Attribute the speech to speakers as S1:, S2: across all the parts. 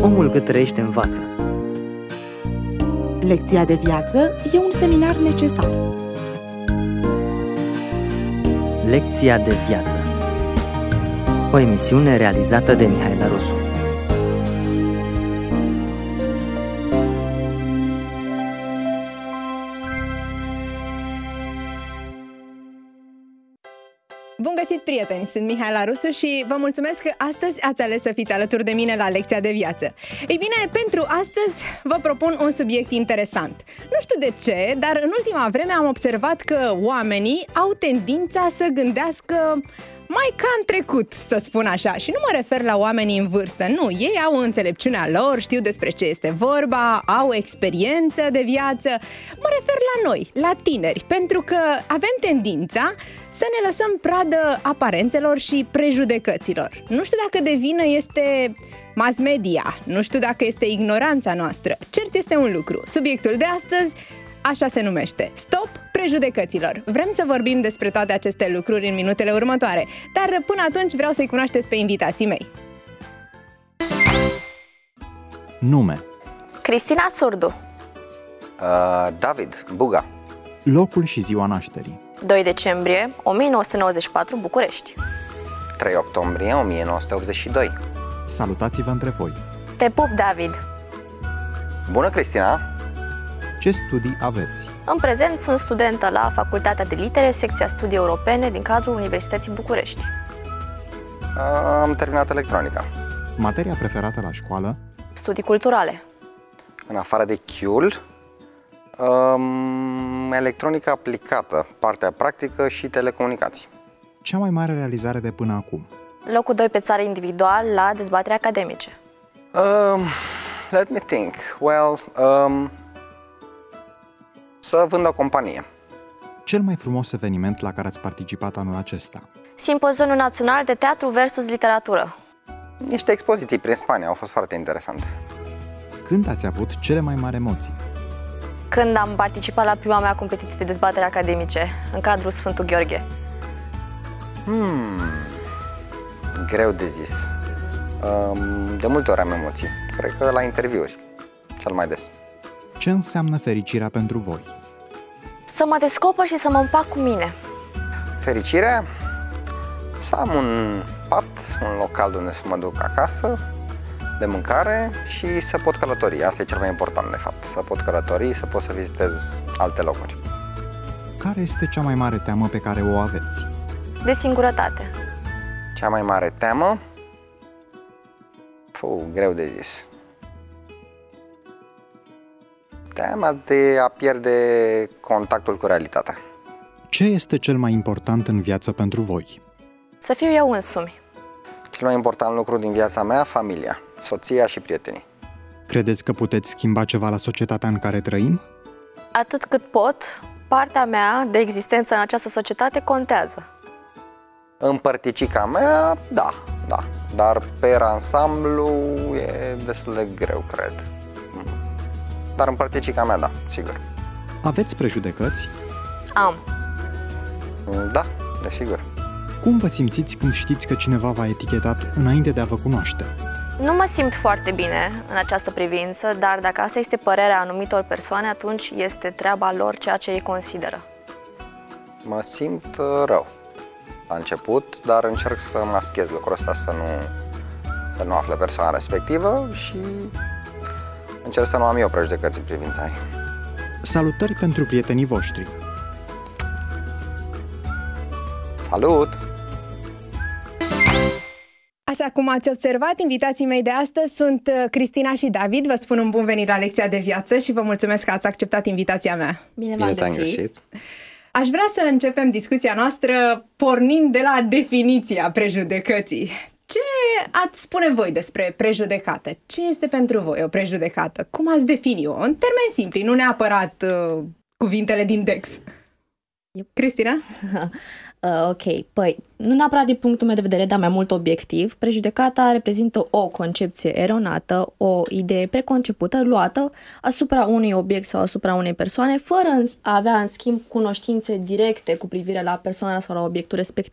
S1: Omul cât trăiește învață.
S2: Lecția de viață e un seminar necesar.
S1: Lecția de viață. O emisiune realizată de Mihaela Rusu.
S3: Bun găsit, prieteni! Sunt Mihaela Rusu și vă mulțumesc că astăzi ați ales să fiți alături de mine la Lecția de Viață. Ei bine, pentru astăzi vă propun un subiect interesant. Nu știu de ce, dar în ultima vreme am observat că oamenii au tendința să gândească mai ca în trecut, să spun așa. Și nu mă refer la oamenii în vârstă, nu. Ei au înțelepciunea lor, știu despre ce este vorba, au experiență de viață. Mă refer la noi, la tineri, pentru că avem tendința să ne lăsăm pradă aparențelor și prejudecăților. Nu știu dacă de vină este mass media, nu știu dacă este ignoranța noastră. Cert este un lucru. Subiectul de astăzi așa se numește: Stop prejudecăților. Vrem să vorbim despre toate aceste lucruri în minutele următoare, dar până atunci vreau să-i cunoașteți pe invitații mei.
S4: Nume:
S5: Cristina Surdu.
S6: David Buga.
S4: locul și ziua nașterii:
S5: 2 decembrie 1994, București.
S6: 3 octombrie 1982.
S4: Salutați-vă între voi.
S5: Te pup, David.
S6: Bună, Cristina!
S4: Ce studii aveți?
S5: În prezent sunt studentă la Facultatea de Litere, secția Studii Europene din cadrul Universității București.
S6: Am terminat electronica.
S4: Materia preferată la școală?
S5: Studii culturale.
S6: În afară de chiul, electronica aplicată, partea practică și telecomunicații.
S4: Cea mai mare realizare de până acum?
S5: Locul 2 pe țară individual la dezbateri academice.
S6: Let me think. Well, să vând o companie.
S4: Cel mai frumos eveniment la care ați participat anul acesta?
S5: Simpozionul Național de Teatru versus Literatură.
S6: Niște expoziții prin Spania au fost foarte interesante.
S4: Când ați avut cele mai mari emoții?
S5: Când am participat la prima mea competiție de dezbateri academice, în cadrul Sfântul Gheorghe.
S6: Greu de zis. De multe ori am emoții. Cred că la interviuri, cel mai des.
S4: Ce înseamnă fericirea pentru voi?
S5: Să mă descoper și să mă împac cu mine.
S6: Fericirea? Să am un pat, un local de unde să mă duc acasă, de mâncare și să pot călători. Asta e cel mai important, de fapt. Să pot călători, să pot să vizitez alte locuri.
S4: Care este cea mai mare teamă pe care o aveți?
S5: De singurătate.
S6: Cea mai mare teamă? Greu de zis. Teama de a pierde contactul cu realitatea.
S4: Ce este cel mai important în viață pentru voi?
S5: Să fiu eu însumi.
S6: Cel mai important lucru din viața mea, familia, soția și prietenii.
S4: Credeți că puteți schimba ceva la societatea în care trăim?
S5: Atât cât pot, partea mea de existență în această societate contează.
S6: În părticica mea, da. Dar pe ansamblu e destul de greu, cred. Dar în părticica mea, da, sigur.
S4: Aveți prejudecăți?
S5: Am.
S6: Da, desigur.
S4: Cum vă simțiți când știți că cineva v-a etichetat înainte de a vă cunoaște?
S5: Nu mă simt foarte bine în această privință, dar dacă asta este părerea anumitor persoane, atunci este treaba lor ceea ce ei consideră.
S6: Mă simt rău la început, dar încerc să maschez lucrul ăsta, să nu afle persoana respectivă și încerc să nu am eu prejudecăți în privința ei.
S4: Salutări pentru prietenii voștri.
S6: Salut!
S3: Așa cum ați observat, invitații mei de astăzi sunt Cristina și David. Vă spun un bun venit la Lecția de Viață și vă mulțumesc că ați acceptat invitația mea.
S5: Bine v-am găsit!
S3: Aș vrea să începem discuția noastră pornind de la definiția prejudecății. Ce ați spune voi despre prejudecată? Ce este pentru voi o prejudecată? Cum ați defini-o? În termeni simpli, nu neapărat cuvintele din Dex. Cristina?
S7: Ok, păi, nu neapărat din punctul meu de vedere, dar mai mult obiectiv. Prejudecata reprezintă o concepție eronată, o idee preconcepută, luată asupra unui obiect sau asupra unei persoane, fără a avea, în schimb, cunoștințe directe cu privire la persoana sau la obiectul respectiv.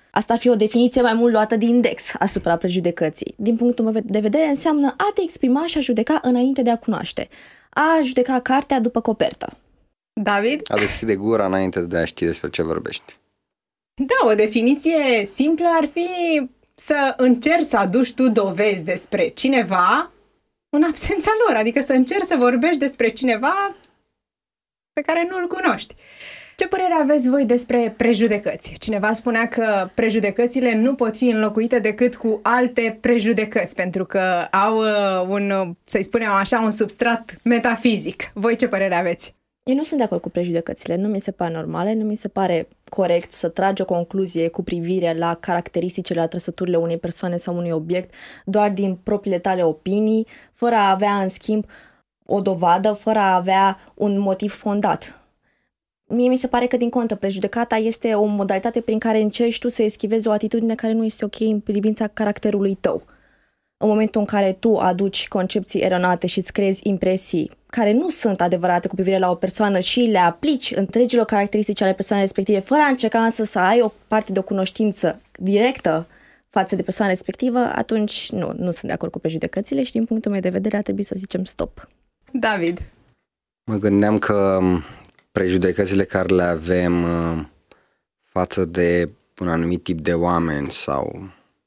S7: Asta ar fi o definiție mai mult luată din index asupra prejudecății. Din punctul meu de vedere, înseamnă a te exprima și a judeca înainte de a cunoaște. A judeca cartea după copertă.
S3: David?
S6: A deschide gura înainte de a ști despre ce vorbești.
S3: Da, o definiție simplă ar fi să încerci să aduci tu dovezi despre cineva în absența lor, adică să încerci să vorbești despre cineva pe care nu-l cunoști. Ce părere aveți voi despre prejudecăți? Cineva spunea că prejudecățile nu pot fi înlocuite decât cu alte prejudecăți, pentru că au un, să-i spunem așa, un substrat metafizic. Voi ce părere aveți?
S7: Eu nu sunt de acord cu prejudecățile, nu mi se pare normale, nu mi se pare corect să tragi o concluzie cu privire la caracteristicile, la trăsăturile unei persoane sau unui obiect doar din propriile tale opinii, fără a avea, în schimb, o dovadă, fără a avea un motiv fondat. Mie mi se pare că, din contră, prejudecata este o modalitate prin care încerci tu să eschivezi o atitudine care nu este ok în privința caracterului tău. În momentul în care tu aduci concepții eronate și îți creezi impresii care nu sunt adevărate cu privire la o persoană și le aplici întregilor caracteristici ale persoanei respective, fără a încerca însă să ai o parte de o cunoștință directă față de persoana respectivă, atunci nu sunt de acord cu prejudecățile și, din punctul meu de vedere, ar trebui să zicem stop.
S3: David?
S6: Mă gândeam că prejudecățile care le avem față de un anumit tip de oameni sau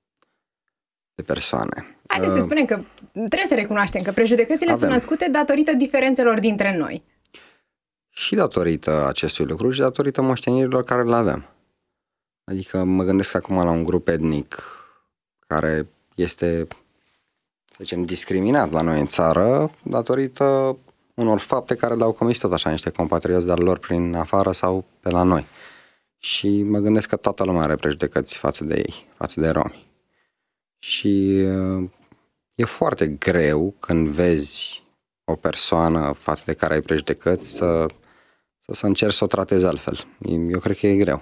S6: de persoane.
S3: Haideți să spunem că trebuie să recunoaștem că prejudecățile sunt născute datorită diferențelor dintre noi.
S6: Și datorită acestui lucru și datorită moștenirilor care le avem. Adică mă gândesc acum la un grup etnic care este, să zicem, discriminat la noi în țară datorită unor fapte care le-au comis tot așa niște compatrioți de-al lor prin afară sau pe la noi. Și mă gândesc că toată lumea are prejudecăți față de ei, față de romi. Și e foarte greu când vezi o persoană față de care ai prejudecăți să încerci să o tratezi altfel. Eu cred că e greu.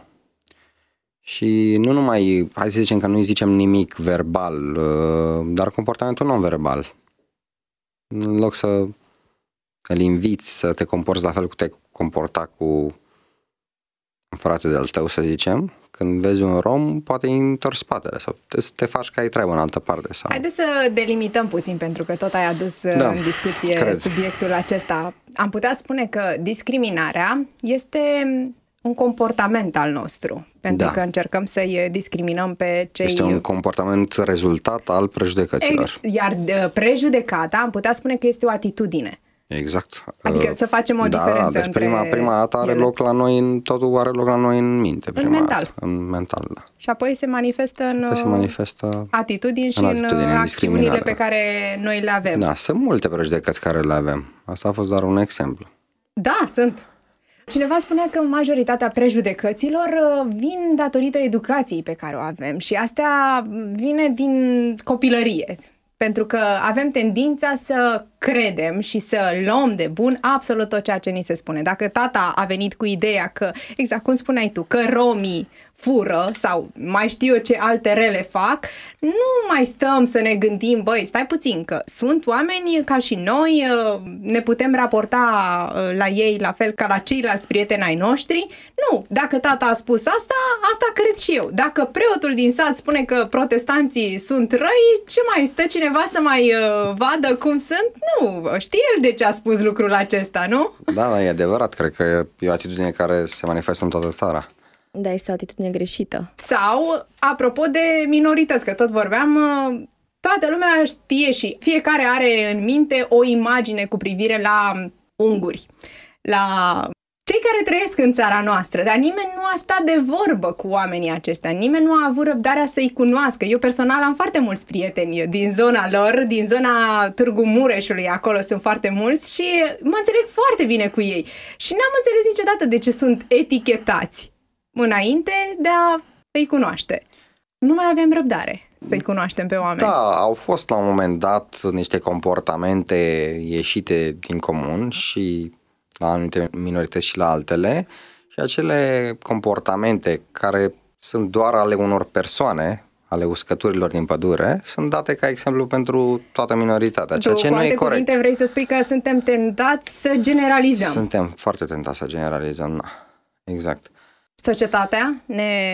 S6: Și nu numai, hai să zicem că nu-i zicem nimic verbal, dar comportamentul non-verbal. În loc să îl inviți să te comporți la fel cum te comporta cu un frate de-al tău, să zicem, când vezi un rom, poate îi întorci spatele sau te faci că ai treabă în altă parte. Sau...
S3: Haideți să delimităm puțin, pentru că tot ai adus în discuție subiectul acesta. Am putea spune că discriminarea este un comportament al nostru, pentru că încercăm să-i discriminăm pe cei...
S6: Este un comportament rezultat al prejudecăților.
S3: Iar prejudecata am putea spune că este o atitudine.
S6: Exact.
S3: Adică să facem o diferență
S6: deci
S3: între
S6: prima dată are loc la noi, totul are loc la noi în minte.
S3: În mental.
S6: În mental, da.
S3: Și apoi se manifestă în atitudini și în acțiunile pe care noi le avem.
S6: Da, sunt multe prejudecăți care le avem. Asta a fost doar un exemplu.
S3: Da, sunt. Cineva spunea că majoritatea prejudecăților vin datorită educației pe care o avem și asta vine din copilărie. Pentru că avem tendința să credem și să luăm de bun absolut tot ceea ce ni se spune. Dacă tata a venit cu ideea că, exact cum spuneai tu, că romii fură sau mai știu eu ce alte rele fac, nu mai stăm să ne gândim, băi, stai puțin, că sunt oameni ca și noi, ne putem raporta la ei la fel ca la ceilalți prieteni ai noștri. Nu, dacă tata a spus asta, asta cred și eu. Dacă preotul din sat spune că protestanții sunt răi, ce mai stă cineva să mai vadă cum sunt? Nu, știe el de ce a spus lucrul acesta, nu?
S6: Da, e adevărat, cred că e o atitudine care se manifestă în toată țara.
S7: Da, este o atitudine greșită.
S3: Sau, apropo de minorități, că tot vorbeam, toată lumea știe și fiecare are în minte o imagine cu privire la unguri, la cei care trăiesc în țara noastră, dar nimeni nu a stat de vorbă cu oamenii aceștia, nimeni nu a avut răbdarea să-i cunoască. Eu personal am foarte mulți prieteni din zona lor, din zona Târgu Mureșului, acolo sunt foarte mulți și mă înțeleg foarte bine cu ei. Și n-am înțeles niciodată de ce sunt etichetați înainte de a îi cunoaște. Nu mai avem răbdare să-i cunoaștem pe oameni.
S6: Da, au fost la un moment dat niște comportamente ieșite din comun și la anumite minorități și la altele și acele comportamente care sunt doar ale unor persoane, ale uscăturilor din pădure, sunt date ca exemplu pentru toată minoritatea, ceea ce nu e corect. Cu alte cuvinte
S3: vrei să spui că suntem tentați să generalizăm.
S6: Suntem foarte tentați să generalizăm, da. Exact.
S3: Societatea ne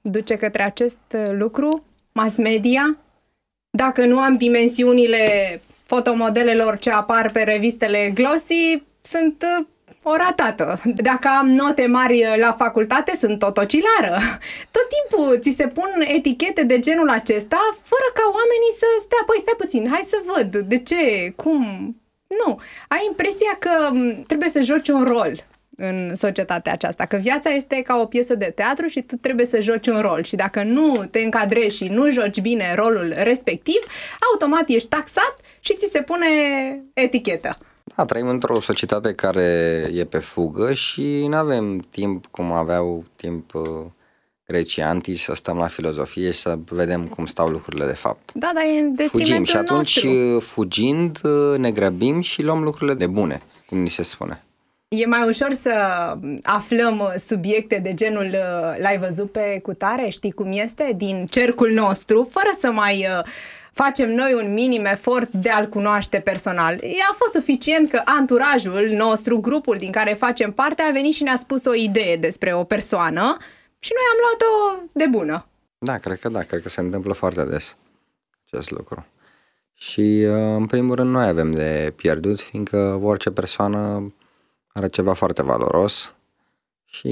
S3: duce către acest lucru? Mass media? Dacă nu am dimensiunile fotomodelelor ce apar pe revistele glossy, sunt o ratată. Dacă am note mari la facultate, sunt tot ocilară. Tot timpul ți se pun etichete de genul acesta, fără ca oamenii să stea, păi stai puțin, hai să văd, de ce, cum... Nu, ai impresia că trebuie să joci un rol în societatea aceasta, că viața este ca o piesă de teatru și tu trebuie să joci un rol și dacă nu te încadrezi și nu joci bine rolul respectiv, automat ești taxat și ți se pune etichetă.
S6: Da, trăim într-o societate care e pe fugă și nu avem timp cum aveau timp grecii antici să stăm la filozofie și să vedem cum stau lucrurile de fapt.
S3: Da, dar e în detrimentul
S6: fugim și atunci
S3: nostru.
S6: Fugind ne grăbim și luăm lucrurile de bune, cum ni se spune.
S3: E mai ușor să aflăm subiecte de genul l-ai văzut pe cutare, știi cum este, din cercul nostru, fără să mai facem noi un minim efort de a-l cunoaște personal. A fost suficient că anturajul nostru, grupul din care facem parte, a venit și ne-a spus o idee despre o persoană și noi am luat-o de bună.
S6: Da, cred că se întâmplă foarte des acest lucru. Și în primul rând noi avem de pierdut, fiindcă orice persoană are ceva foarte valoros și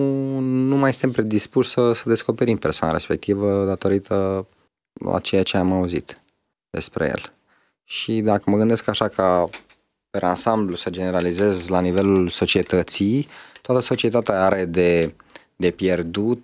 S6: nu mai suntem predispuși să descoperim persoana respectivă datorită la ceea ce am auzit despre el. Și dacă mă gândesc așa ca pe ansamblu să generalizez la nivelul societății, toată societatea are de pierdut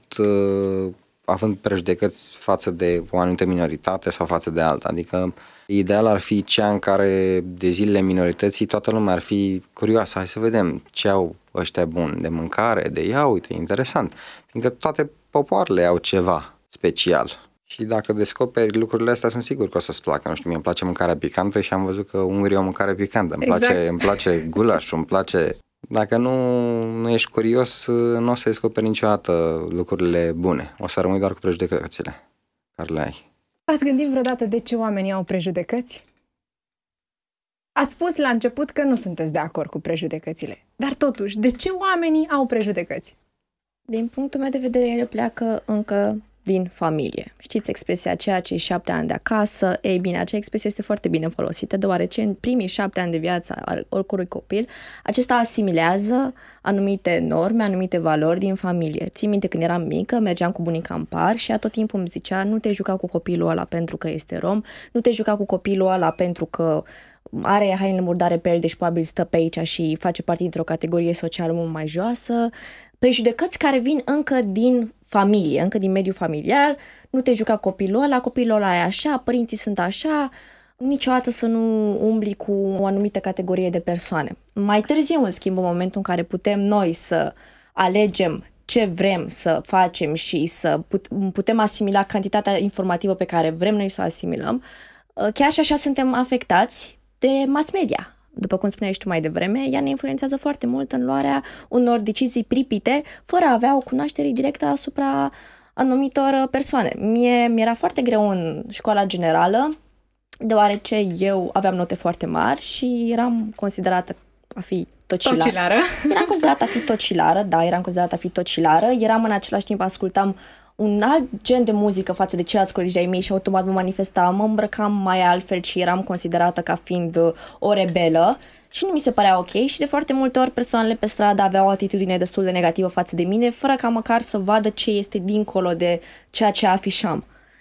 S6: având prejudecăți față de o anumită minoritate sau față de alta. Adică ideal ar fi cea în care de zilele minorității toată lumea ar fi curioasă. Hai să vedem ce au ăștia buni de mâncare, de ia, uite, interesant. Fiindcă toate popoarele au ceva special. Și dacă descoperi lucrurile astea, sunt sigur că o să-ți placă. Nu știu, mie îmi place mâncarea picantă și am văzut că ungurii au mâncare picantă. Îmi place gulașul, îmi place... Dacă nu ești curios, nu o să descoperi niciodată lucrurile bune. O să rămâi doar cu prejudecățile care le ai.
S3: Ați gândit vreodată de ce oamenii au prejudecăți? Ați spus la început că nu sunteți de acord cu prejudecățile. Dar totuși, de ce oamenii au prejudecăți?
S7: Din punctul meu de vedere, ele pleacă încă din familie. Știți expresia aceea, cei 7 ani de acasă? Ei bine, acea expresie este foarte bine folosită, deoarece în primii 7 ani de viață al oricărui copil, acesta asimilează anumite norme, anumite valori din familie. Țin minte când eram mică, mergeam cu bunica în parc și ea tot timpul îmi zicea: nu te juca cu copilul ăla pentru că este rom, nu te juca cu copilul ăla pentru că are hainele murdare pe el, deci probabil stă pe aici și face parte dintr-o categorie socială mult mai joasă. Prejudecăți care vin încă din familie, încă din mediul familial. Nu te juca copilul ăla e așa, părinții sunt așa, niciodată să nu umbli cu o anumită categorie de persoane. Mai târziu, în schimb, în momentul în care putem noi să alegem ce vrem să facem și să putem asimila cantitatea informativă pe care vrem noi să o asimilăm, chiar și așa suntem afectați de mass media. După cum spuneai și tu mai devreme, ea ne influențează foarte mult în luarea unor decizii pripite, fără a avea o cunoaștere directă asupra anumitor persoane. Mie mi-era foarte greu în școala generală, deoarece eu aveam note foarte mari și eram considerată a fi tocilară. Eram considerată a fi tocilară, eram în același timp, ascultam un alt gen de muzică față de ceilalți colegi de-ai mei și automat mă manifestam, mă îmbrăcam mai altfel și eram considerată ca fiind o rebelă și nu mi se părea ok și de foarte multe ori persoanele pe stradă aveau o atitudine destul de negativă față de mine, fără ca măcar să vadă ce este dincolo de ceea ce afișam.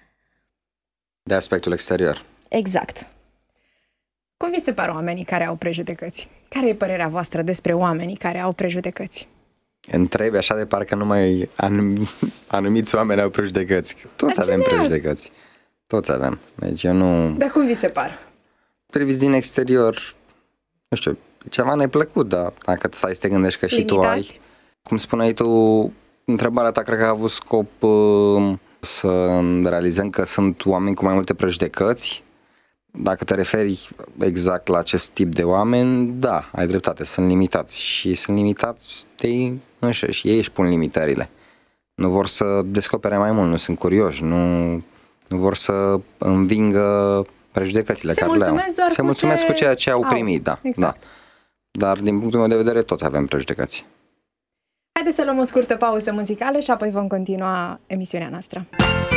S6: De aspectul exterior.
S7: Exact.
S3: Cum vi se par oamenii care au prejudecăți? Care e părerea voastră despre oamenii care au prejudecăți?
S6: Întrebi așa de parcă numai anumiți oameni au prejudecăți. Toți avem prejudecăți. Toți avem. Deci eu nu...
S3: Dar cum vi se par?
S6: Priviți din exterior, nu știu, ceva neplăcut, dar dacă stai să te gândești că și tu ai... Cum spuneai tu, întrebarea ta cred că a avut scop să realizăm că sunt oameni cu mai multe prejudecăți. Dacă te referi exact la acest tip de oameni, da, ai dreptate, sunt limitați și sunt limitați de ei înșiși, ei își pun limitările. Nu vor să descopere mai mult, nu sunt curioși, nu vor să învingă prejudecățile care le au. Se mulțumesc cu ceea ce au primit, da, exact. Da. Dar din punctul meu de vedere toți avem prejudecăți.
S3: Haideți să luăm o scurtă pauză muzicală și apoi vom continua emisiunea noastră.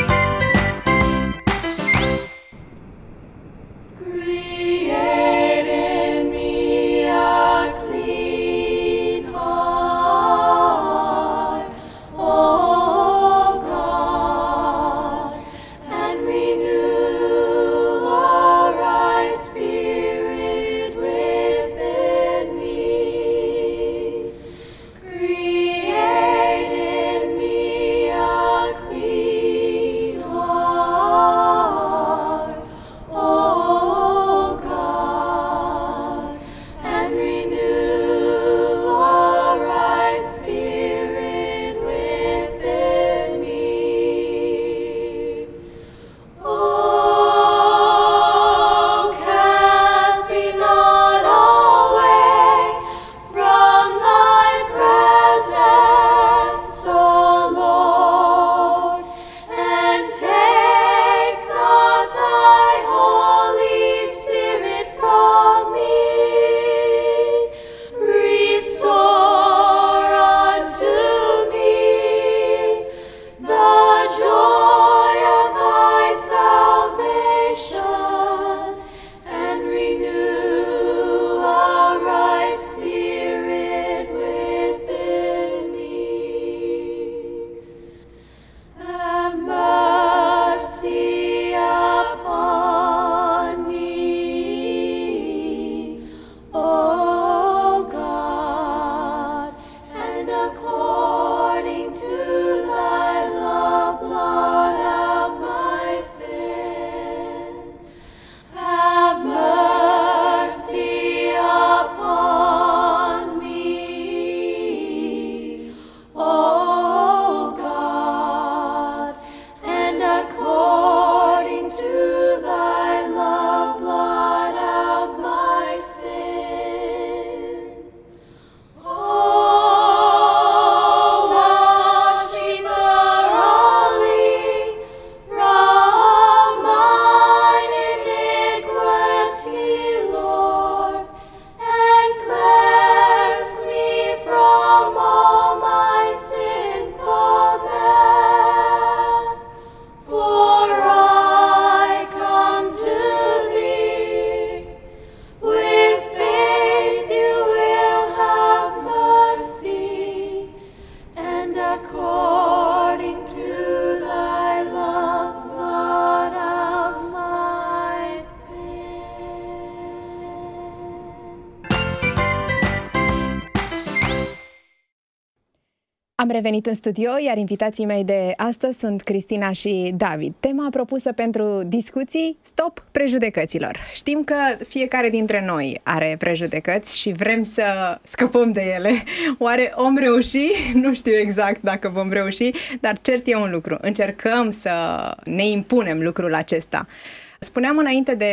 S3: Am revenit în studio, iar invitații mei de astăzi sunt Cristina și David. Tema propusă pentru discuții: stop prejudecăților. Știm că fiecare dintre noi are prejudecăți și vrem să scăpăm de ele. Oare vom reuși? Nu știu exact dacă vom reuși, dar cert e un lucru. Încercăm să ne impunem lucrul acesta. Spuneam înainte de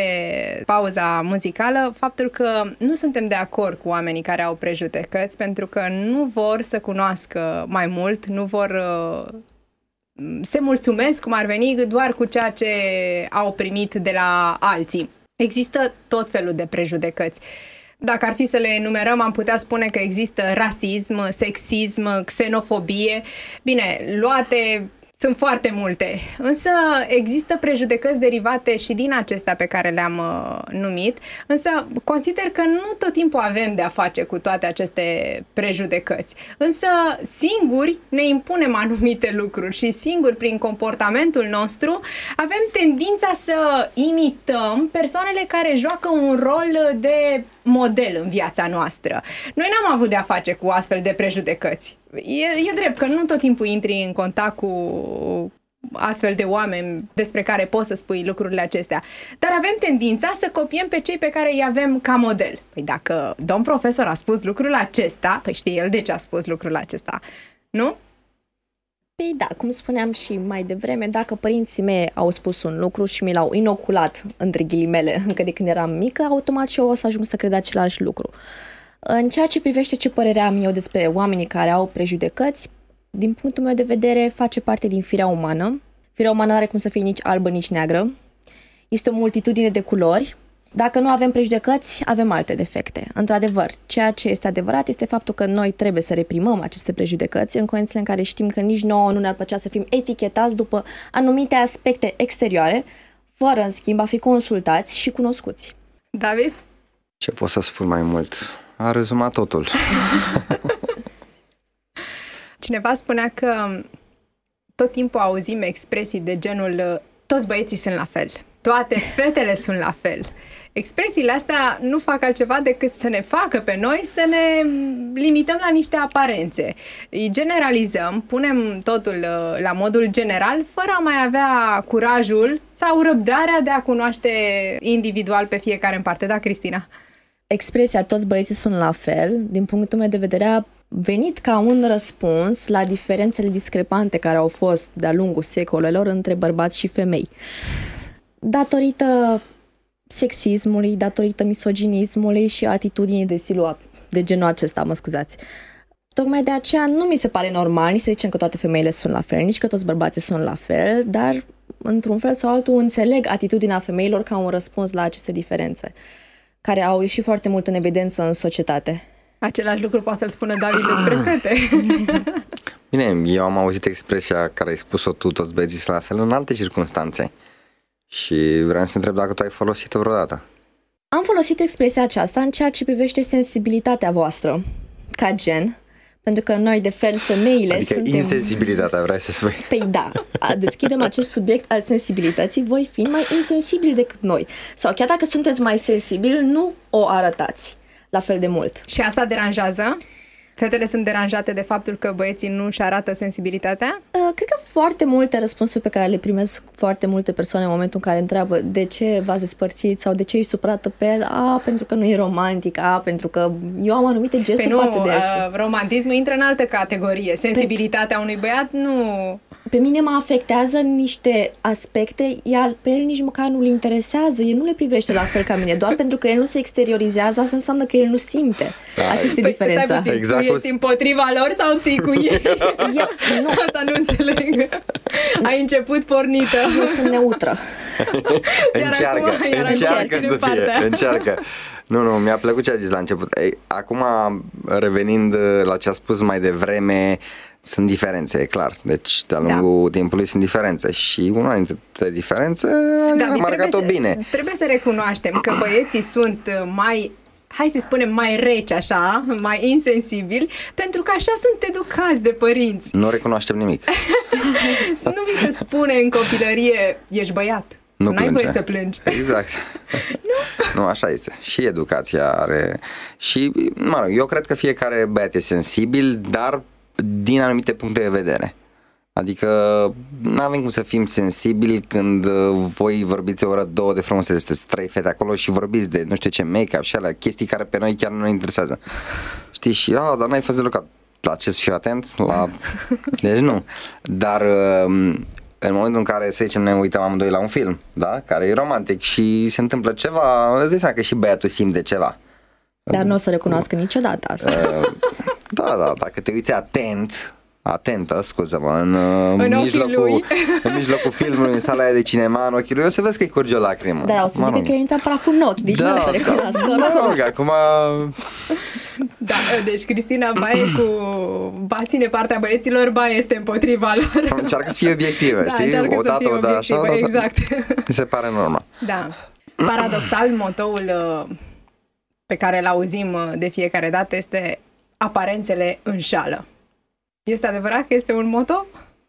S3: pauza muzicală faptul că nu suntem de acord cu oamenii care au prejudecăți pentru că nu vor să cunoască mai mult, nu vor se mulțumesc, cum ar veni, doar cu ceea ce au primit de la alții. Există tot felul de prejudecăți. Dacă ar fi să le enumerăm, am putea spune că există rasism, sexism, xenofobie. Bine, luate sunt foarte multe, însă există prejudecăți derivate și din acestea pe care le-am numit, însă consider că nu tot timpul avem de-a face cu toate aceste prejudecăți. Însă singuri ne impunem anumite lucruri și singuri prin comportamentul nostru avem tendința să imităm persoanele care joacă un rol de model în viața noastră. Noi n-am avut de-a face cu astfel de prejudecăți. E drept că nu tot timpul intri în contact cu astfel de oameni despre care poți să spui lucrurile acestea, dar avem tendința să copiem pe cei pe care îi avem ca model. Păi dacă domn profesor a spus lucrul acesta, păi știe el de ce a spus lucrul acesta, nu?
S7: Păi da, cum spuneam și mai devreme, dacă părinții mei au spus un lucru și mi l-au inoculat, între ghilimele, încă de când eram mică, automat și eu o să ajung să cred același lucru. În ceea ce privește ce părere am eu despre oamenii care au prejudecăți, din punctul meu de vedere, face parte din firea umană. Firea umană nu are cum să fie nici albă, nici neagră. Este o multitudine de culori, Dacă nu avem prejudecăți, avem alte defecte. Într-adevăr, ceea ce este adevărat este faptul că noi trebuie să reprimăm aceste prejudecăți în condițiile în care știm că nici nouă nu ne-ar plăcea să fim etichetați după anumite aspecte exterioare, fără, în schimb, a fi consultați și cunoscuți.
S3: David?
S6: Ce pot să spun mai mult? A rezumat totul.
S3: Cineva spunea că tot timpul auzim expresii de genul toți băieții sunt la fel, toate fetele sunt la fel. Expresiile astea nu fac altceva decât să ne facă pe noi să ne limităm la niște aparențe. Îi generalizăm, punem totul la modul general, fără a mai avea curajul sau răbdarea de a cunoaște individual pe fiecare în parte. Da, Cristina?
S7: Expresia toți băieții sunt la fel, din punctul meu de vedere, a venit ca un răspuns la diferențele discrepante care au fost de-a lungul secolelor între bărbați și femei. Datorită sexismului, datorită misoginismului și atitudinii de stilul de genul acesta, mă scuzați. Tocmai de aceea nu mi se pare normal nici să zicem că toate femeile sunt la fel, nici că toți bărbații sunt la fel, dar într-un fel sau altul înțeleg atitudinea femeilor ca un răspuns la aceste diferențe, care au ieșit foarte mult în evidență în societate.
S3: Același lucru poate să-l spună David despre fete.
S6: Bine, eu am auzit expresia care ai spus-o tu, toți băieții sunt la fel, în alte circunstanțe. Și vreau să întreb dacă tu ai folosit-o vreodată.
S7: Am folosit expresia aceasta în ceea ce privește sensibilitatea voastră, ca gen, pentru că noi, de fel, femeile
S6: adică
S7: suntem...
S6: insensibilitatea, vrei să spui?
S7: Păi da, deschidem acest subiect al sensibilității, voi fiind mai insensibili decât noi. Sau chiar dacă sunteți mai sensibili, nu o arătați la fel de mult.
S3: Și asta deranjează? Fetele sunt deranjate de faptul că băieții nu își arată sensibilitatea?
S7: Cred că foarte multe răspunsuri pe care le primesc foarte multe persoane în momentul în care întreabă de ce v-ați despărțit sau de ce ești supărată pe el, pentru că nu e romantic, pentru că eu am anumite gesturi față de el.
S3: Romantismul intră în altă categorie. Sensibilitatea unui băiat nu...
S7: Pe mine mă afectează niște aspecte, iar pe el nici măcar nu-l interesează, el nu le privește la fel ca mine, doar pentru că el nu se exteriorizează, asta înseamnă că el nu simte. Asta este diferența.
S3: Exact. Tu ești împotriva lor sau ții cu ei?
S7: Nu.
S3: Asta nu înțeleg. Ai început pornită.
S7: Eu sunt neutră.
S6: Încearcă. Nu, mi-a plăcut ce a zis la început. Acum, revenind la ce a spus mai devreme, sunt diferențe, e clar. Deci, de-a lungul timpului sunt diferențe. Și una dintre diferențe a marcat-o bine.
S3: Trebuie să recunoaștem că băieții sunt mai, hai să spunem, mai reci așa, mai insensibili, pentru că așa sunt educați de părinți.
S6: Nu recunoaștem nimic.
S3: Nu vi se spune în copilărie, ești băiat. Nu ai voie să plângi.
S6: Exact. Nu, așa este. Și educația are... Și, eu cred că fiecare băiat e sensibil, dar din anumite puncte de vedere. Adică nu avem cum să fim sensibili când voi vorbiți o oră, două de frumusețe, sunteți trei fete acolo și vorbiți de nu știu ce make-up și alea, chestii care pe noi chiar nu ne interesează. Știi? Și, dar n-ai fost deloc la ce să fiu atent? Deci nu. Dar în momentul în care, să zicem, ne uităm amândoi la un film, da? Care e romantic și se întâmplă ceva, îți dai seama că și băiatul simte ceva.
S7: Dar nu o să recunoască niciodată asta.
S6: Da, dacă te uiți atentă, scuză-mă, în mijlocul filmului, în sala aia de cinema, în ochii lui, o să vezi că-i curge o lacrimă.
S7: Da, o să zică că intra praful în ochi, deci nu o să recunoască.
S6: Acum...
S3: Da, deci Cristina ba ține partea băieților, ba este împotriva lor.
S6: Încearcă să fie obiectivă, știi? Odată, așa,
S3: exact.
S6: Mi se pare normal.
S3: Da. Paradoxal, motoul pe care îl auzim de fiecare dată este aparențele înșală. Este adevărat că este un moto?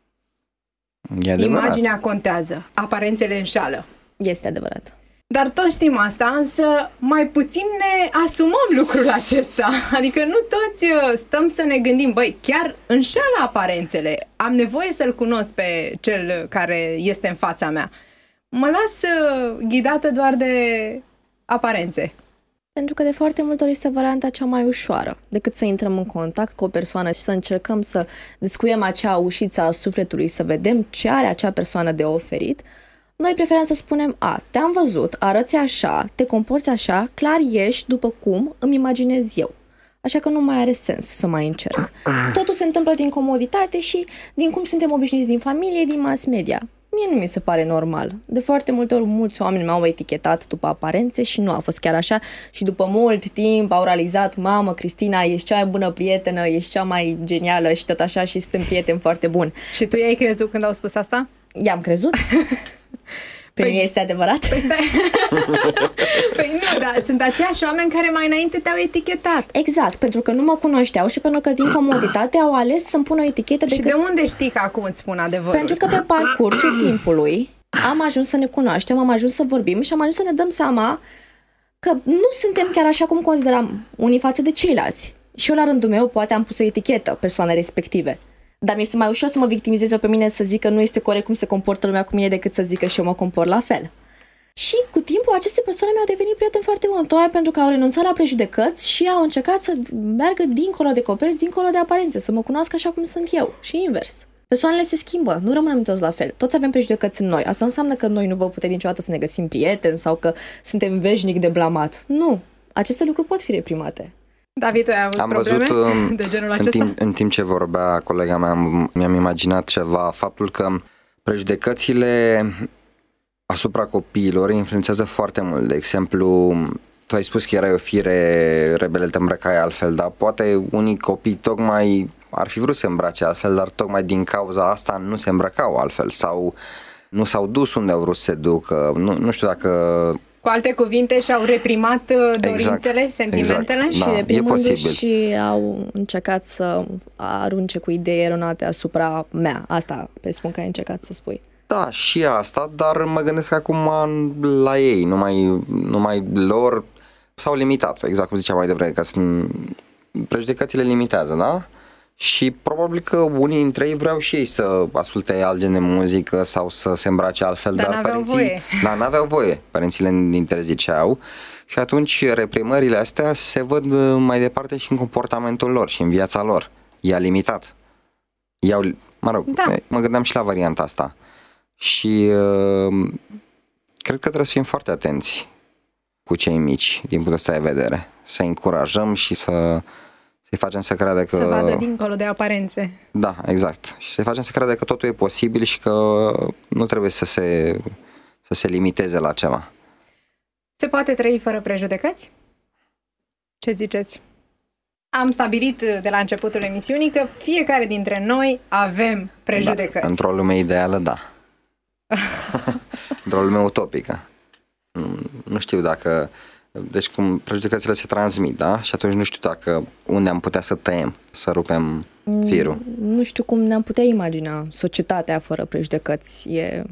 S3: Imaginea contează, aparențele înșală.
S7: Este adevărat.
S3: Dar toți știm asta, însă mai puțin ne asumăm lucrul acesta. Adică nu toți stăm să ne gândim, băi, chiar înșală aparențele. Am nevoie să-l cunosc pe cel care este în fața mea. Mă las ghidată doar de aparențe.
S7: Pentru că de foarte multe ori este varianta cea mai ușoară decât să intrăm în contact cu o persoană și să încercăm să descuiem acea ușiță a sufletului, să vedem ce are acea persoană de oferit. Noi preferăm să spunem, te-am văzut, arăți așa, te comporți așa, clar ești după cum îmi imaginez eu. Așa că nu mai are sens să mai încerc. Totul se întâmplă din comoditate și din cum suntem obișnuiți din familie, din mass media. Mie nu mi se pare normal. De foarte multe ori, mulți oameni m-au etichetat după aparențe și nu a fost chiar așa. Și după mult timp au realizat, mamă, Cristina, ești cea mai bună prietenă, ești cea mai genială și tot așa și suntem prieteni foarte buni.
S3: Și tu i-ai crezut când au spus asta?
S7: I-am crezut. Păi nu este adevărat?
S3: Păi stai. Păi nu, dar sunt aceiași oameni care mai înainte te-au etichetat.
S7: Exact, pentru că nu mă cunoșteau și pentru că din comoditate au ales să-mi pună o etichetă.
S3: Și de unde știi că acum îți spun adevărul?
S7: Pentru că pe parcursul timpului am ajuns să ne cunoaștem, am ajuns să vorbim și am ajuns să ne dăm seama că nu suntem chiar așa cum consideram unii față de ceilalți. Și eu la rândul meu poate am pus o etichetă persoanei respective. Dar mi-este mai ușor să mă victimizez eu pe mine, să zic că nu este corect cum se comportă lumea cu mine, decât să zic că și eu mă comport la fel. Și cu timpul aceste persoane mi-au devenit prieteni foarte buni, tocmai pentru că au renunțat la prejudecăți și au încercat să meargă dincolo de coperți, dincolo de aparențe, să mă cunoască așa cum sunt eu și invers. Persoanele se schimbă, nu rămânem toți la fel. Toți avem prejudecăți în noi. Asta nu înseamnă că noi nu vă putem niciodată să ne găsim prieteni sau că suntem veșnic de blamat. Nu. Aceste lucruri pot fi reprimate.
S3: David, tu ai avut probleme de genul acesta?
S6: În timp ce vorbea colega mea, mi-am imaginat ceva, faptul că prejudecățile asupra copiilor influențează foarte mult. De exemplu, tu ai spus că erai o fire rebelă, te îmbrăcai altfel, dar poate unii copii tocmai ar fi vrut să se îmbrace altfel, dar tocmai din cauza asta nu se îmbrăcau altfel sau nu s-au dus unde au vrut să se ducă. Nu știu dacă...
S3: Cu alte cuvinte, și-au reprimat dorințele, sentimentele?
S6: Exact.
S7: Și
S6: da,
S7: reprimându-și și au încercat să arunce cu idei eronate asupra mea. Asta presupun că ai încercat să spui.
S6: Da, și asta, dar mă gândesc acum la ei, numai lor s-au limitat, exact cum ziceam mai devreme, că prejudecățile limitează, da? Și probabil că unii dintre ei vreau și ei să asculte alt gen de muzică sau să se îmbrace altfel, dar părinții n-aveau voie. Părinții le interziceau și atunci reprimările astea se văd mai departe și în comportamentul lor și în viața lor. I-a limitat. Mă gândeam și la varianta asta. Și cred că trebuie să fim foarte atenți cu cei mici din punctul ăsta de vedere. Să încurajăm și să-i facem să creadă că...
S3: Să vadă dincolo de aparențe.
S6: Da, exact. Și să-i facem să creadă că totul e posibil și că nu trebuie să se limiteze la ceva.
S3: Se poate trăi fără prejudecăți? Ce ziceți? Am stabilit de la începutul emisiunii că fiecare dintre noi avem prejudecăți.
S6: Da, într-o lume ideală, da. Într-o lume utopică. Nu știu dacă... Deci cum prejudecățile se transmit, da? Și atunci nu știu unde am putea să tăiem, să rupem firul.
S7: Nu știu cum ne-am putea imagina societatea fără prejudecăți.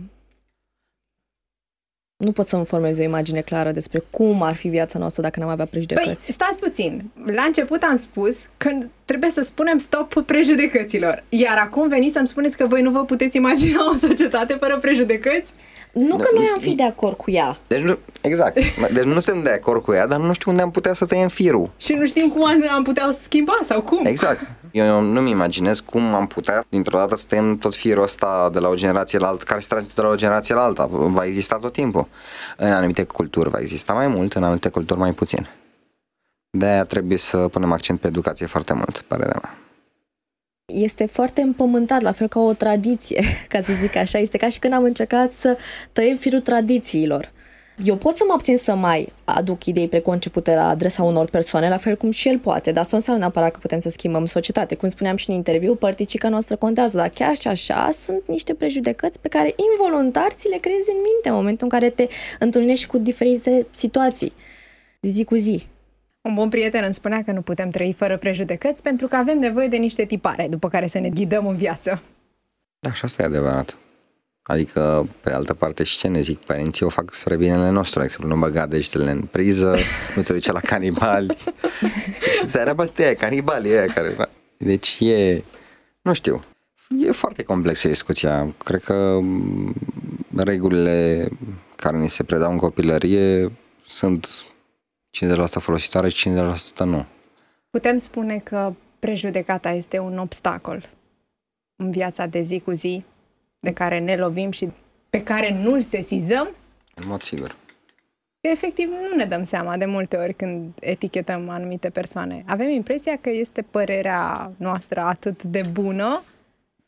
S7: Nu pot să-mi formez o imagine clară despre cum ar fi viața noastră dacă n-am avea prejudecăți.
S3: Păi, stați puțin. La început am spus că trebuie să spunem stop prejudecăților. Iar acum veniți să-mi spuneți că voi nu vă puteți imagina o societate fără prejudecăți?
S7: Nu că noi am fi de acord cu ea.
S6: Deci exact. Deci nu suntem de acord cu ea, dar nu știu unde am putea să tăiem firul.
S3: Și nu știm cum am putea schimba sau cum.
S6: Exact. Eu nu-mi imaginez cum am putea dintr-o dată să tăiem tot firul ăsta de la o generație la alta, care se transmite de la o generație la alta. Va exista tot timpul. În anumite culturi va exista mai mult, în anumite culturi mai puțin. De-aia trebuie să punem accent pe educație foarte mult, părerea mea.
S7: Este foarte împământat, la fel ca o tradiție, ca să zic așa. Este ca și când am încercat să tăiem firul tradițiilor. Eu pot să mă abțin să mai aduc idei preconcepute la adresa unor persoane, la fel cum și el poate, dar asta nu înseamnă neapărat că putem să schimbăm societate. Cum spuneam și în interviu, părticica noastră contează, dar chiar și așa sunt niște prejudecăți pe care involuntar ți le creezi în minte în momentul în care te întâlnești cu diferite situații, zi cu zi.
S3: Un bun prieten îmi spunea că nu putem trăi fără prejudecăți pentru că avem nevoie de niște tipare după care să ne ghidăm în viață.
S6: Da, și asta e adevărat. Adică, pe de altă parte, și ce ne zic părinții, o fac spre binele nostru. De exemplu, nu băga degetele în priză, nu te duce la canibali. Seara băstea, canibalii ăia care... Deci nu știu, e foarte complexă discuția. Cred că regulile care ni se predau în copilărie sunt 50% folositoare și 50% nu.
S3: Putem spune că prejudecata este un obstacol în viața de zi cu zi, de care ne lovim și pe care nu-l sesizăm?
S6: În mod sigur.
S3: Efectiv, nu ne dăm seama de multe ori când etichetăm anumite persoane. Avem impresia că este părerea noastră atât de bună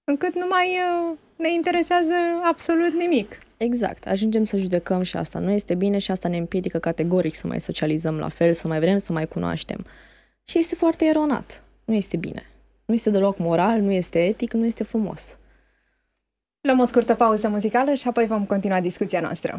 S3: încât nu mai ne interesează absolut nimic.
S7: Exact, ajungem să judecăm și asta nu este bine și asta ne împiedică categoric să mai socializăm la fel, să mai vrem să mai cunoaștem. Și este foarte eronat, nu este bine. Nu este deloc moral, nu este etic, nu este frumos.
S3: Luăm o scurtă pauză muzicală și apoi vom continua discuția noastră.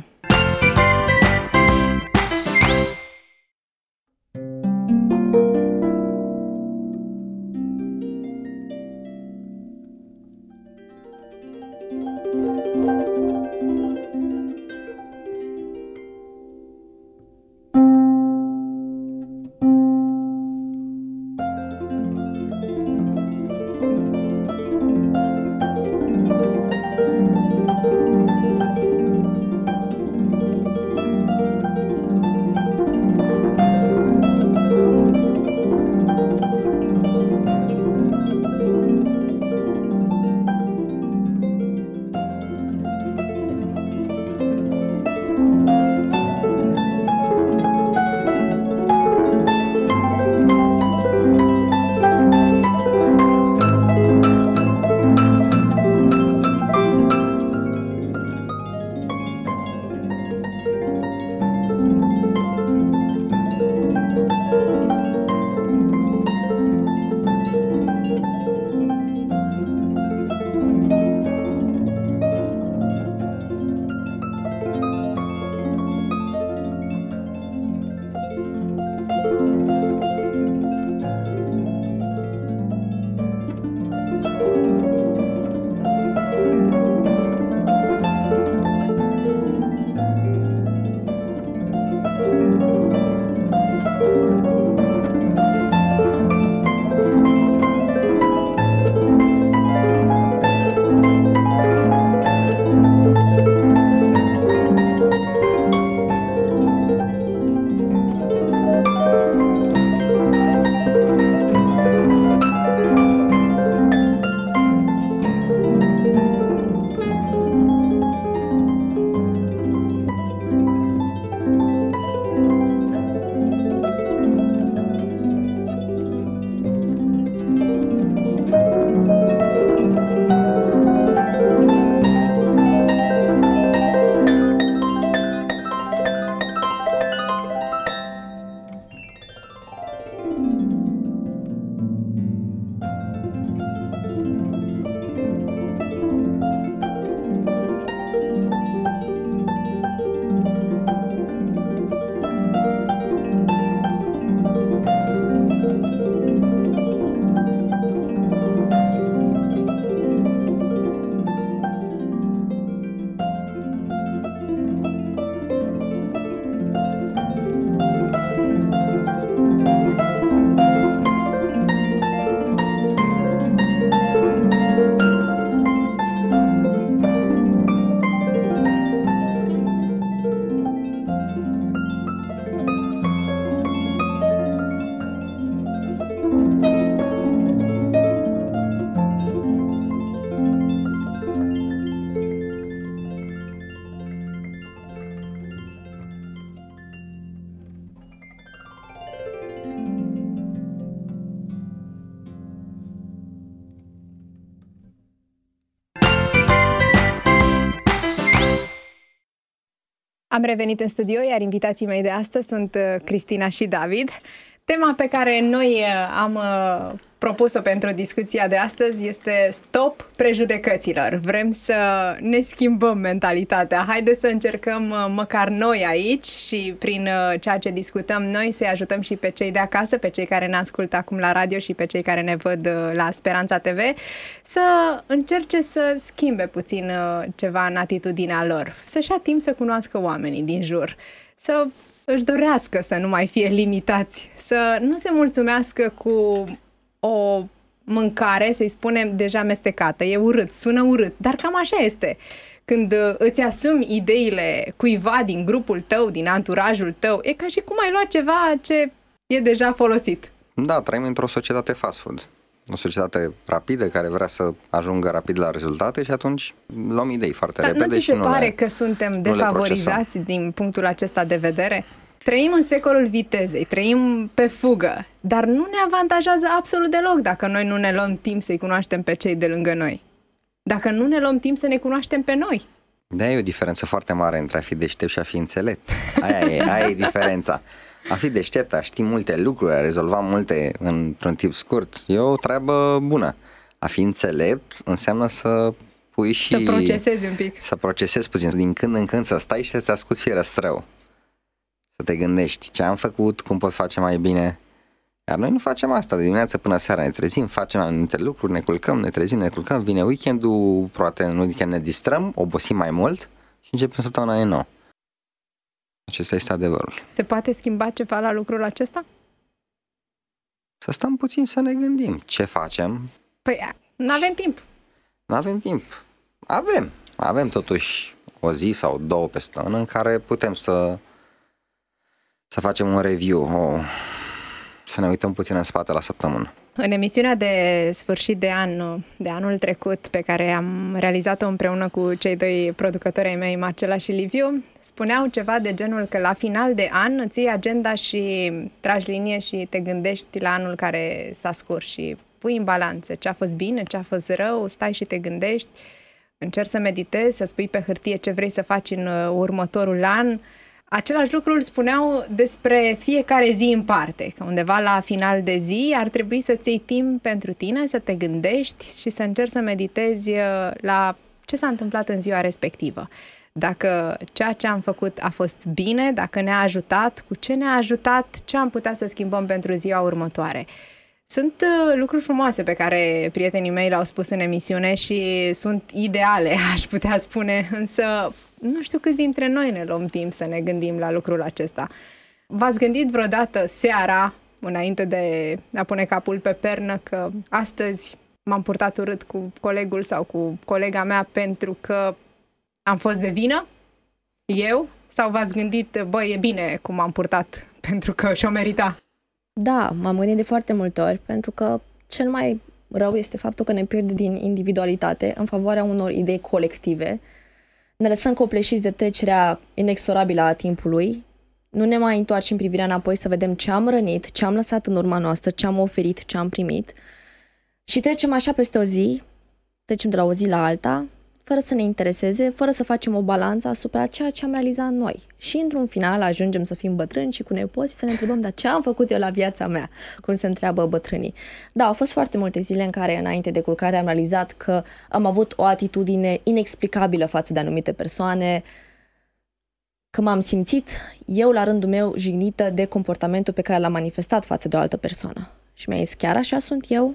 S3: Am revenit în studio, iar invitații mei de astăzi sunt Cristina și David. Tema pe care noi am propus-o pentru discuția de astăzi este Stop prejudecăților. Vrem să ne schimbăm mentalitatea. Haideți să încercăm măcar noi aici și prin ceea ce discutăm noi să-i ajutăm și pe cei de acasă, pe cei care ne ascultă acum la radio și pe cei care ne văd la Speranța TV, să încerce să schimbe puțin ceva în atitudinea lor, să-și ia timp să cunoască oamenii din jur, să își dorească să nu mai fie limitați, să nu se mulțumească cu o mâncare, să-i spunem, deja amestecată. E urât, sună urât, dar cam așa este. Când îți asumi ideile cuiva din grupul tău, din anturajul tău, e ca și cum ai luat ceva ce e deja folosit.
S6: Da, trăim într-o societate fast food. O societate rapidă care vrea să ajungă rapid la rezultate și atunci luăm idei foarte repede.
S3: Dar nu ți se pare că suntem defavorizați din punctul acesta de vedere? Trăim în secolul vitezei, trăim pe fugă, dar nu ne avantajează absolut deloc dacă noi nu ne luăm timp să-i cunoaștem pe cei de lângă noi. dacă nu ne luăm timp să ne cunoaștem pe noi?
S6: Da, e o diferență foarte mare între a fi deștept și a fi înțelept. Aia e diferența. A fi deștept, a ști multe lucruri, a rezolva multe într-un timp scurt, e o treabă bună. A fi înțelept înseamnă să pui și...
S3: Să procesezi un pic.
S6: Să procesezi puțin, din când în când să stai și să-ți asculți fierăstrău. Să te gândești ce am făcut, cum pot face mai bine. Iar noi nu facem asta, de dimineață până seara ne trezim, facem anumite lucruri, ne culcăm, ne trezim, ne culcăm, vine weekendul, poate în weekend ne distrăm, obosim mai mult și începem săptămâna nouă. Acesta este adevărul.
S3: Se poate schimba ceva la lucrul acesta?
S6: Să stăm puțin să ne gândim ce facem.
S3: Păi, n-avem timp.
S6: N-avem timp. Avem totuși o zi sau două pe săptămână în care putem să facem un review, să ne uităm puțin în spate la săptămână.
S3: În emisiunea de sfârșit de an, de anul trecut, pe care am realizat-o împreună cu cei doi producători ai mei, Marcela și Liviu, spuneau ceva de genul că la final de an îți iei agenda și tragi linie și te gândești la anul care s-a scurs și pui în balanță ce a fost bine, ce a fost rău, stai și te gândești, încerci să meditezi, să spui pe hârtie ce vrei să faci în următorul an. Același lucru îl spuneau despre fiecare zi în parte, că undeva la final de zi ar trebui să-ți iei timp pentru tine, să te gândești și să încerci să meditezi la ce s-a întâmplat în ziua respectivă. Dacă ceea ce am făcut a fost bine, dacă ne-a ajutat, cu ce ne-a ajutat, ce am putea să schimbăm pentru ziua următoare. Sunt lucruri frumoase pe care prietenii mei le-au spus în emisiune și sunt ideale, aș putea spune, însă nu știu câți dintre noi ne luăm timp să ne gândim la lucrul acesta. V-ați gândit vreodată seara, înainte de a pune capul pe pernă, că astăzi m-am purtat urât cu colegul sau cu colega mea pentru că am fost de vină? Eu? Sau v-ați gândit, băi, e bine cum m-am purtat pentru că și-o merita?
S7: Da, m-am gândit de foarte multe ori, pentru că cel mai rău este faptul că ne pierde din individualitate în favoarea unor idei colective. Ne lăsăm copleșiți de trecerea inexorabilă a timpului, nu ne mai întoarcem privirea înapoi să vedem ce am rănit, ce am lăsat în urma noastră, ce am oferit, ce am primit și trecem așa peste o zi, trecem de la o zi la alta, fără să ne intereseze, fără să facem o balanță asupra ceea ce am realizat noi. Și într-un final ajungem să fim bătrâni și cu nepoți și să ne întrebăm, dar ce am făcut eu la viața mea? Cum se întreabă bătrânii. Da, au fost foarte multe zile în care, înainte de culcare, am realizat că am avut o atitudine inexplicabilă față de anumite persoane, că m-am simțit, eu la rândul meu, jignită de comportamentul pe care l-am manifestat față de o altă persoană. Și mi-a zis, chiar așa sunt eu?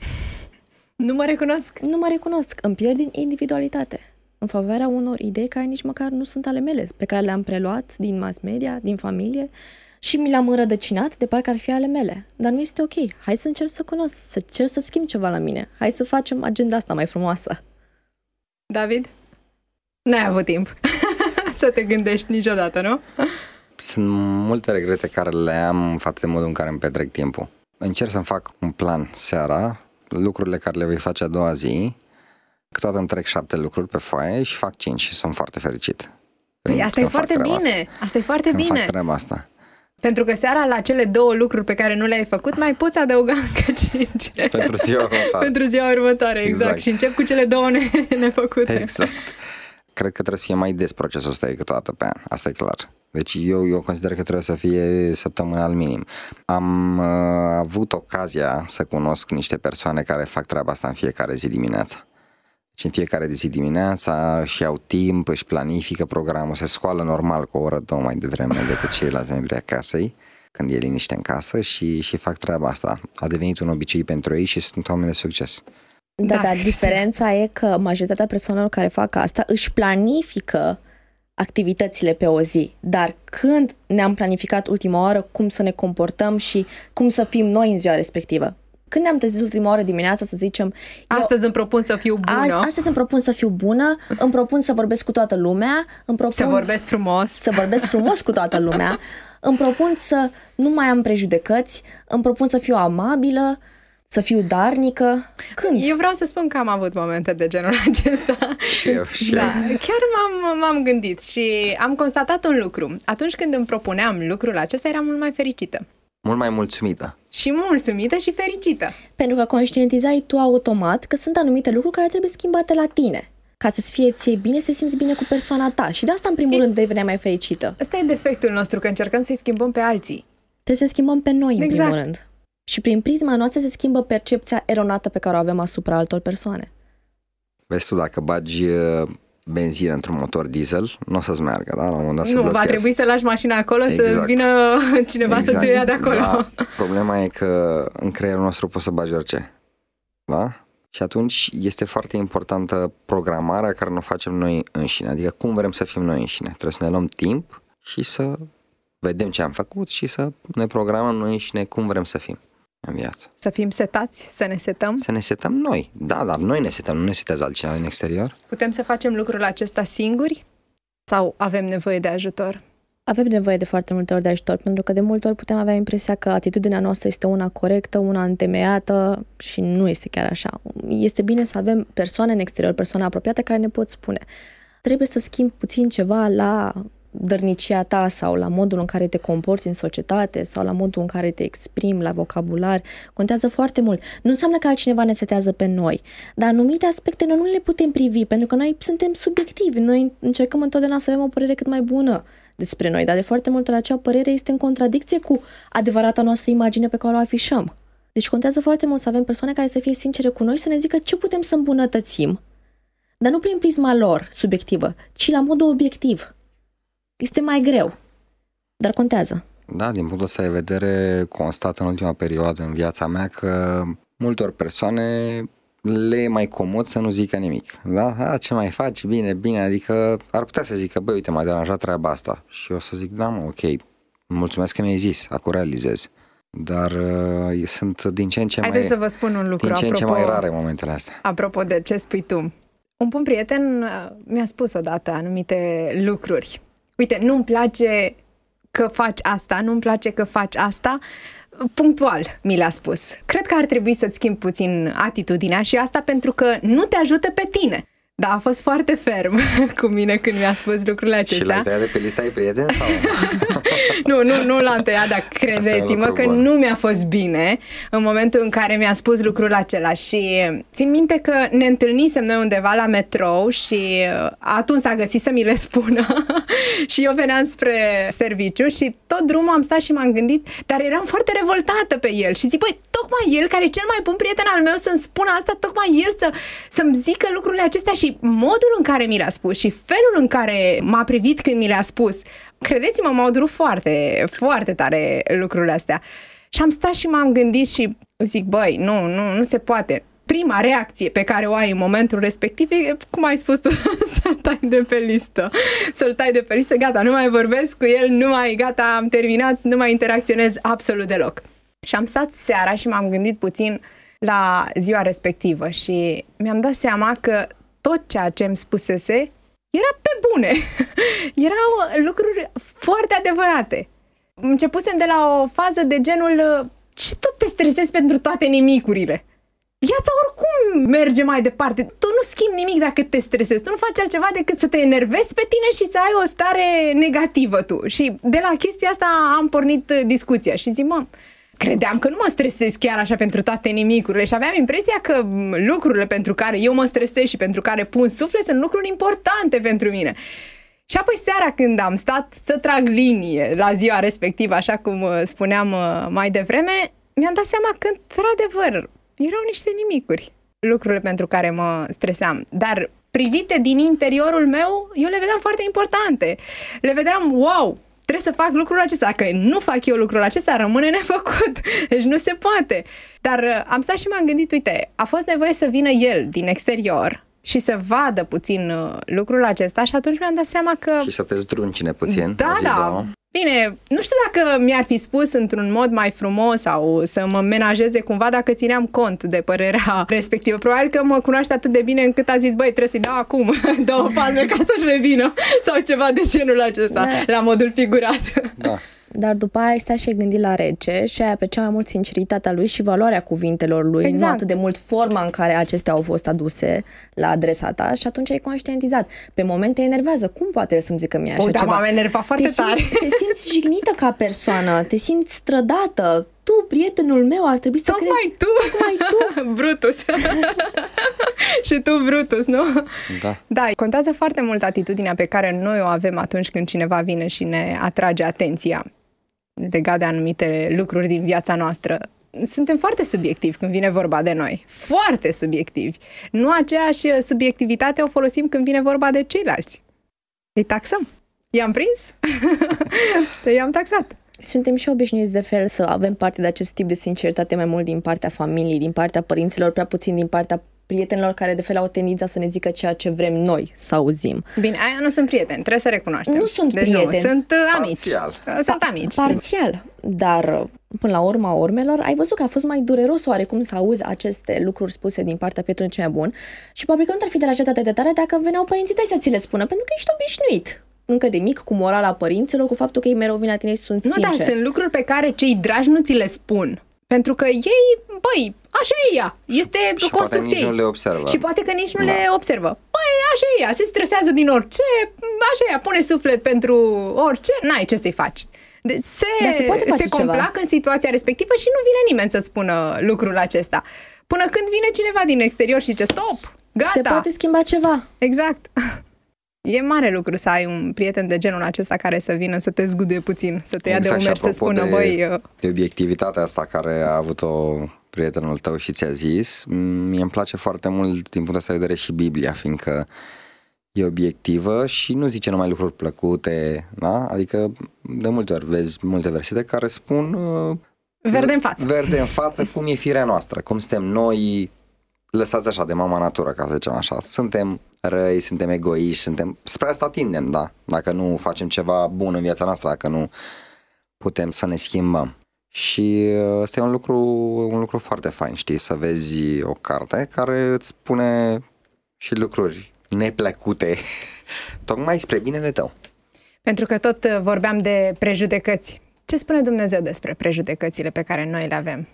S3: Nu mă recunosc.
S7: Nu mă recunosc. Îmi pierd din individualitate în favoarea unor idei care nici măcar nu sunt ale mele, pe care le-am preluat din mass media, din familie și mi le-am înrădăcinat de parcă ar fi ale mele. Dar nu este ok. Hai să încerc să cunosc, să încerc să schimb ceva la mine. Hai să facem agenda asta mai frumoasă.
S3: David? N-ai avut timp să te gândești niciodată, nu?
S6: Sunt multe regrete care le am față de modul în care îmi petrec timpul. Încerc să-mi fac un plan seara, lucrurile care le voi face a doua zi, câteodată îmi trec 7 lucruri pe foaie și fac 5 și sunt foarte fericit.
S3: Păi asta e foarte bine, asta e foarte bine.
S6: Fac treaba asta.
S3: Pentru că seara la cele 2 lucruri pe care nu le-ai făcut, mai poți adăuga încă 5.
S6: Pentru ziua următoare.
S3: Pentru ziua următoare, exact. Și încep cu cele 2 nefăcute.
S6: Exact. Cred că trebuie să fie mai des procesul ăsta câteodată pe an, asta e clar. Deci eu consider că trebuie să fie săptămânal minim. Am avut ocazia să cunosc niște persoane care fac treaba asta în fiecare zi dimineața. Deci în fiecare zi dimineața își iau timp, își planifică programul, se scoală normal cu o oră, 2 mai devreme decât ceilalți membri ai casei, când e liniște în casă și fac treaba asta. A devenit un obicei pentru ei și sunt oameni de succes.
S7: Da, dar diferența e că majoritatea persoanelor care fac asta își planifică activitățile pe o zi, dar când ne-am planificat ultima oară cum să ne comportăm și cum să fim noi în ziua respectivă? Când ne-am trezit ultima oară dimineața să zicem
S3: astăzi îmi propun să fiu bună.
S7: Astăzi îmi propun să fiu bună, îmi propun să vorbesc cu toată lumea, îmi propun
S3: să vorbesc frumos.
S7: Să vorbesc frumos cu toată lumea, îmi propun să nu mai am prejudecăți, îmi propun să fiu amabilă, să fiu darnică. Când?
S3: Eu vreau să spun că am avut momente de genul acesta.
S6: Da,
S3: chiar m-am gândit și am constatat un lucru. Atunci când îmi propuneam lucrul acesta, eram mult mai fericită.
S6: Mult mai mulțumită.
S3: și mulțumită și fericită.
S7: Pentru că conștientizai tu automat că sunt anumite lucruri care trebuie schimbate la tine. Ca să-ți fie ție bine, să te simți bine cu persoana ta. Și de asta, în primul rând, deveneai mai fericită.
S3: Ăsta e defectul nostru, că încercăm să-i schimbăm pe alții.
S7: Trebuie să schimbăm pe noi, în
S3: Exact.
S7: primul rând. Și prin prisma noastră se schimbă percepția eronată pe care o avem asupra altor persoane.
S6: Vezi tu, dacă bagi benzină într-un motor diesel, nu o să-ți meargă, da? La un moment dat se
S3: Nu,
S6: blochează.
S3: va trebui să lași mașina acolo,
S6: Exact.
S3: să-ți vină cineva să ți-o ia de acolo.
S6: Da. Problema e că în creierul nostru poți să bagi orice. Da? Și atunci este foarte importantă programarea care ne facem noi înșine. Adică cum vrem să fim noi înșine. Trebuie să ne luăm timp și să vedem ce am făcut și să ne programăm noi înșine cum vrem să fim în viață.
S3: Să fim setați, să ne setăm.
S6: Să ne setăm noi. Da, dar noi ne setăm, nu ne setează altcineva din exterior.
S3: Putem să facem lucrul acesta singuri sau avem nevoie de ajutor?
S7: Avem nevoie de foarte multe ori de ajutor, pentru că de multe ori putem avea impresia că atitudinea noastră este una corectă, una întemeiată și nu este chiar așa. Este bine să avem persoane în exterior, persoane apropiate care ne pot spune: trebuie să schimbi puțin ceva la dărnicia ta sau la modul în care te comporți în societate sau la modul în care te exprimi, la vocabular. Contează foarte mult. Nu înseamnă că altcineva ne setează pe noi, dar anumite aspecte noi nu le putem privi, pentru că noi suntem subiectivi. Noi încercăm întotdeauna să avem o părere cât mai bună despre noi, dar de foarte multe ori acea părere este în contradicție cu adevărata noastră imagine pe care o afișăm. Deci contează foarte mult să avem persoane care să fie sincere cu noi, să ne zică ce putem să îmbunătățim, dar nu prin prisma lor subiectivă, ci la modul obiectiv. Este mai greu, dar contează.
S6: Da, din punctul ăsta de vedere, constat în ultima perioadă în viața mea că multor persoane le e mai comod să nu zică nimic. Da? Ce mai faci? Bine, bine, adică ar putea să zică, băi, uite, m-a deranjat treaba asta. Și eu să zic, da, mă, ok, mulțumesc că mi-ai zis, acum realizez. Dar sunt din ce în ce
S3: Haideți să vă spun un lucru,
S6: din ce în ce mai rare momentele astea.
S3: Apropo de ce spui tu. Un bun prieten mi-a spus odată anumite lucruri. Uite, nu-mi place că faci asta, nu-mi place că faci asta. Punctual mi le-a spus. Cred că ar trebui să-ți schimbi puțin atitudinea și asta pentru că nu te ajută pe tine. Da, a fost foarte ferm cu mine când mi-a spus lucrurile acestea.
S6: Și l-ai tăiat de pe lista de prieteni sau?
S3: Nu l-am tăiat, dar credeți-mă că nu mi-a fost bine în momentul în care mi-a spus lucrul acela. Și țin minte că ne întâlnisem noi undeva la metrou și atunci s-a găsit să mi le spună și eu veneam spre serviciu și tot drumul am stat și m-am gândit, dar eram foarte revoltată pe el și zic, băi, tocmai el, care e cel mai bun prieten al meu, să-mi spună asta, tocmai el să-mi zică lucrurile acestea. Și modul în care mi le-a spus și felul în care m-a privit când mi le-a spus, credeți-mă, m-au durut foarte, foarte tare lucrurile astea. Și am stat și m-am gândit și zic, băi, nu se poate. Prima reacție pe care o ai în momentul respectiv e, cum ai spus tu, să-l tai de pe listă. Să-l tai de pe listă, gata, nu mai vorbesc cu el, gata, am terminat, nu mai interacționez absolut deloc. Și am stat seara și m-am gândit puțin la ziua respectivă și mi-am dat seama că tot ceea ce îmi spusese era pe bune. Erau lucruri foarte adevărate. Începusem de la o fază de genul și tot te stresezi pentru toate nimicurile. Viața oricum merge mai departe. Tu nu schimbi nimic dacă te stresezi. Tu nu faci altceva decât să te enervezi pe tine și să ai o stare negativă tu. Și de la chestia asta am pornit discuția și zic, credeam că nu mă stresez chiar așa pentru toate nimicurile și aveam impresia că lucrurile pentru care eu mă stresez și pentru care pun suflet sunt lucruri importante pentru mine. Și apoi seara când am stat să trag linie la ziua respectivă, așa cum spuneam mai devreme, mi-am dat seama că, într-adevăr, erau niște nimicuri lucrurile pentru care mă streseam. Dar privite din interiorul meu, eu le vedeam foarte importante. Le vedeam, wow! Trebuie să fac lucrul acesta. Dacă nu fac eu lucrul acesta, rămâne nefăcut. Deci nu se poate. Dar am stat și m-am gândit, uite, a fost nevoie să vină el din exterior și să vadă puțin lucrul acesta și atunci mi-am dat seama că...
S6: Și să te zdruncine puțin.
S3: Da. Bine, nu știu dacă mi-ar fi spus într-un mod mai frumos sau să mă menajeze cumva dacă țineam cont de părerea respectivă. Probabil că mă cunoaște atât de bine încât a zis, băi, trebuie să-i dau acum 2 palme ca să-și revină sau ceva de genul acesta, la modul figurat.
S6: Da.
S7: Dar după aia ai stat și ai gândit la rece și ai apreciat mai mult sinceritatea lui și valoarea cuvintelor lui,
S3: exact.
S7: Nu atât de mult forma în care acestea au fost aduse la adresa ta și atunci ai conștientizat. Pe moment te enervează. Cum poate să-mi zică mie așa ceva?
S3: Da, m-am enervat foarte tare.
S7: Te simți jignită ca persoană, te simți strădată, tu, prietenul meu, ar trebui să
S3: Tocmai
S7: tu.
S3: Brutus. Și tu, Brutus, nu?
S6: Da.
S3: Da, contează foarte mult atitudinea pe care noi o avem atunci când cineva vine și ne atrage atenția legat de anumite lucruri din viața noastră. Suntem foarte subiectivi când vine vorba de noi. Foarte subiectivi. Nu aceeași subiectivitate o folosim când vine vorba de ceilalți. Îi taxăm. I-am prins? I-am taxat.
S7: Suntem și obișnuiți de fel să avem parte de acest tip de sinceritate mai mult din partea familiei, din partea părinților, prea puțin din partea prietenilor care de fel au tendința să ne zică ceea ce vrem noi să auzim.
S3: Bine, aia nu sunt prieteni, trebuie să recunoaștem.
S7: Nu sunt
S3: deci
S7: prieteni.
S3: Nu, sunt amici.
S6: Parțial.
S3: Sunt amici.
S7: Parțial, dar până la urma urmelor, ai văzut că a fost mai dureros oarecum să auzi aceste lucruri spuse din partea prietenului cel mai bun și probabil că nu ar fi deranjat atât de tare dacă veneau părinții tăi să ți le spună, pentru că ești obișnuit încă de mic cu morala părinților, cu faptul că ei mereu vin la tine și sunt sinceri.
S3: Nu, dar sunt lucruri pe care cei dragi nu ți le spun. Pentru că ei, băi, așa e ea. Este
S6: și
S3: construcție.
S6: poate nici nu le observă.
S3: Și poate că nici nu le observă. Băi, așa e ea, se stresează din orice, așa e ea, pune suflet pentru orice, n-ai ce să-i faci. Se complac în situația respectivă și nu vine nimeni să-ți spună lucrul acesta. Până când vine cineva din exterior și zice, stop, gata.
S7: Se poate schimba ceva.
S3: Exact. E mare lucru să ai un prieten de genul acesta care să vină să te zguduie puțin, să te ia de umeri, să spună, băi...
S6: De obiectivitatea asta care a avut-o prietenul tău și ți-a zis, mie îmi place foarte mult din punctul ăsta de vedere și Biblia, fiindcă e obiectivă și nu zice numai lucruri plăcute, da? Adică de multe ori vezi multe versete care spun...
S3: Verde în față.
S6: Verde în față, cum e firea noastră, cum suntem noi... Lăsați așa de mama natură, ca să zicem așa. Suntem răi, suntem egoiști, spre asta tindem, da? Dacă nu facem ceva bun în viața noastră, dacă nu putem să ne schimbăm. Și ăsta e un lucru foarte fain, știi? Să vezi o carte care îți spune și lucruri neplăcute, tocmai spre binele tău.
S3: Pentru că tot vorbeam de prejudecăți. Ce spune Dumnezeu despre prejudecățile pe care noi le avem?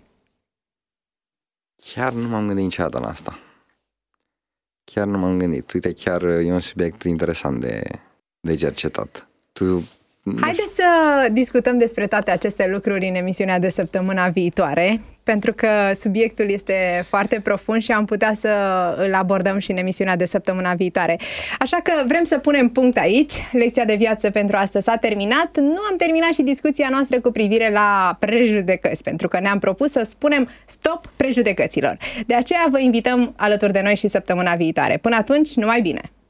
S6: Chiar nu m-am gândit niciodată la asta. Chiar nu m-am gândit. Uite, chiar e un subiect interesant de cercetat.
S3: Haideți să discutăm despre toate aceste lucruri în emisiunea de săptămâna viitoare, pentru că subiectul este foarte profund și am putea să îl abordăm și în emisiunea de săptămâna viitoare. Așa că vrem să punem punct aici. Lecția de viață pentru astăzi s-a terminat. Nu am terminat și discuția noastră cu privire la prejudecăți, pentru că ne-am propus să spunem stop prejudecăților. De aceea vă invităm alături de noi și săptămâna viitoare. Până atunci, numai bine!